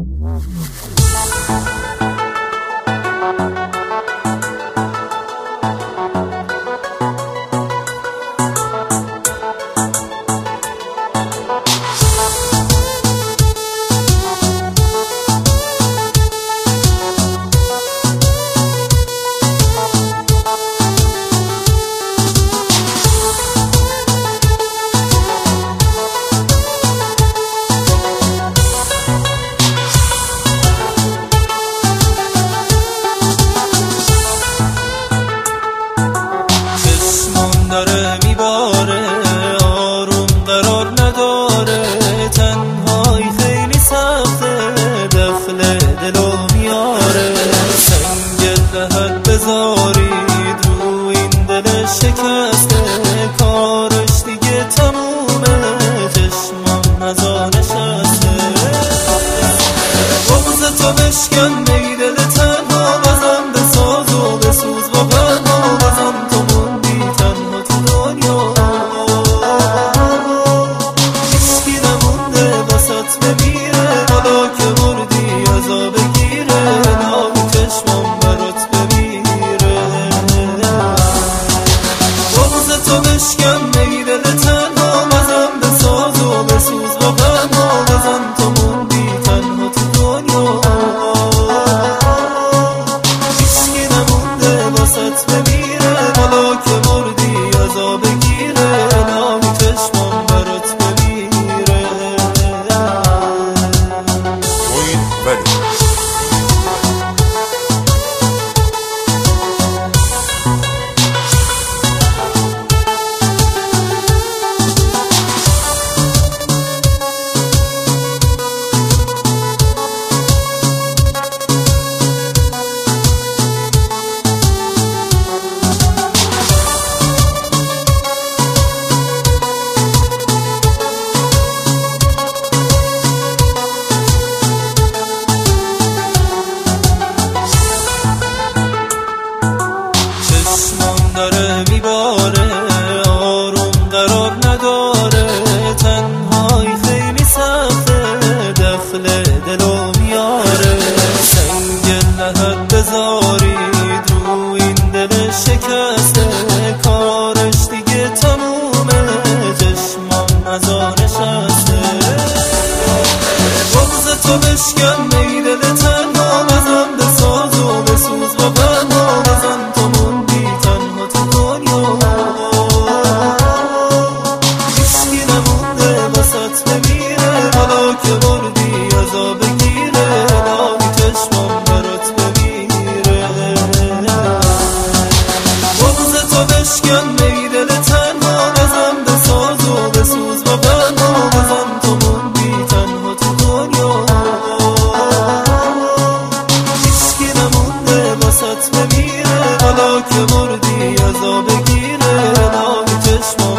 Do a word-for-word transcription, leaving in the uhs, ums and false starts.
داره میباره، آروم قرار نداره، تنهایی خیلی سخته، دخل دلو میاره. سنگ لحد بذارید رو این دل شکسته، کارش دیگه تمومه، چشمم نزا نشسته. بغض تو بشکن می دل تنها، بازم بساز و بسوز با غما، بازم تو موندی تنها تو دنیا. هیچکی نمونده واسط بمیره، حالا که مردی عذا بگیره، ناگه چشمم برات بمیره. بغض تو بشکن می دل تنها، بازم بساز و بسوز با غما، بازم تو موندی تنها تو دنیا. هیچکی نمونده واسط بمیره، حالا که مردی عذا بگیره، ناگه چشمم برات بمیره. موین ولی داره میباره، آروم قرار نداره، تنهایی خیلی سخته، دخل دلو میاره. سنگ لحد بذارید رو این دل شکسته، کارش دیگه تمومه، چشمم نزا نشسته. بغض تو بشکن می دل تنها، بازم بساز و بسوز با غما، بازم تو موندی تنها تو دنیا. هیچکی نمونده واسط بمیره، حالا که مردی عذا بگیره، ناگه چشمم برات بمیره. بغض تو بشکن می دل تنها، بازم بساز و بسوز با غما، بازم تو موندی تنها تو دنیا. هیچکی نمونده واسط بمیره، حالا که مردی عذا بگیره، ناگه چشمم